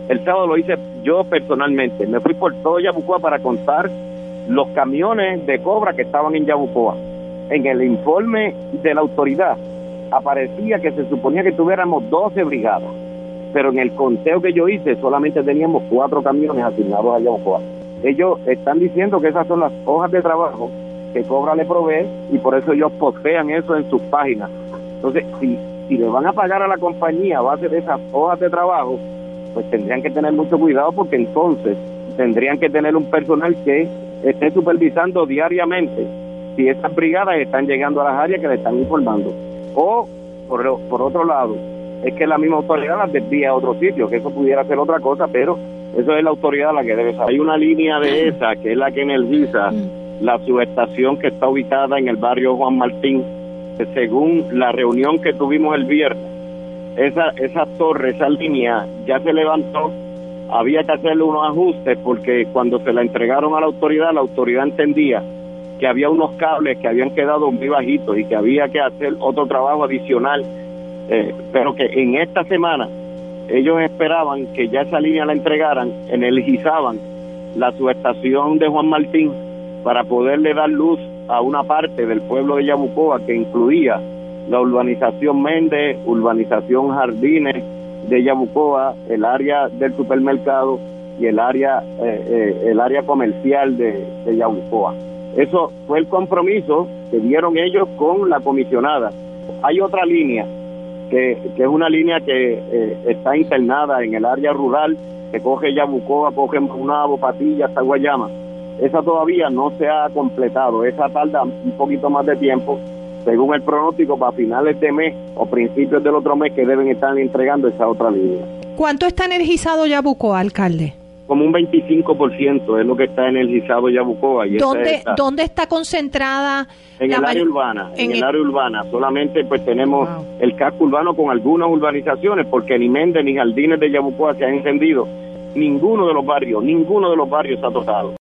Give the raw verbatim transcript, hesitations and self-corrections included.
El sábado lo hice yo personalmente. Me fui por todo Yabucoa para contar los camiones de cobra que estaban en Yabucoa. En el informe de la autoridad aparecía que se suponía que tuviéramos doce brigadas, pero en el conteo que yo hice solamente teníamos cuatro camiones asignados a Yabucoa. Ellos están diciendo que esas son las hojas de trabajo que Cobra le provee y por eso ellos postean eso en sus páginas. Entonces, si, si le van a pagar a la compañía a base de esas hojas de trabajo, pues tendrían que tener mucho cuidado, porque entonces tendrían que tener un personal que esté supervisando diariamente si esas brigadas están llegando a las áreas que le están informando. O, por, por otro lado, es que la misma autoridad las desvía a otro sitio, que eso pudiera ser otra cosa, pero eso es la autoridad la que debe saber. Hay una línea de esa, que es la que energiza la subestación que está ubicada en el barrio Juan Martín, que según la reunión que tuvimos el viernes, esa, esa torre, esa línea ya se levantó. Había que hacerle unos ajustes porque cuando se la entregaron a la autoridad, la autoridad entendía que había unos cables que habían quedado muy bajitos y que había que hacer otro trabajo adicional, eh, pero que en esta semana ellos esperaban que ya esa línea la entregaran, energizaban la subestación de Juan Martín para poderle dar luz a una parte del pueblo de Yabucoa que incluía la urbanización Méndez, urbanización Jardines de Yabucoa, el área del supermercado y el área eh, eh, el área comercial de, de Yabucoa. Eso fue el compromiso que dieron ellos con la comisionada. Hay otra línea que, que es una línea que eh, está internada en el área rural, que coge Yabucoa, coge Maunabo, Patilla hasta Guayama. Esa todavía no se ha completado, esa tarda un poquito más de tiempo, según el pronóstico, para finales de mes o principios del otro mes que deben estar entregando esa otra línea. ¿Cuánto está energizado Yabucoa, alcalde? Como un veinticinco por ciento es lo que está energizado Yabucoa. Y ¿Dónde, está, ¿Dónde está concentrada? En el área urbana, en, en el, el área urbana. Solamente pues tenemos wow. el casco urbano con algunas urbanizaciones, porque ni Méndez ni Jardines de Yabucoa se han encendido. Ninguno de los barrios, ninguno de los barrios se ha tocado.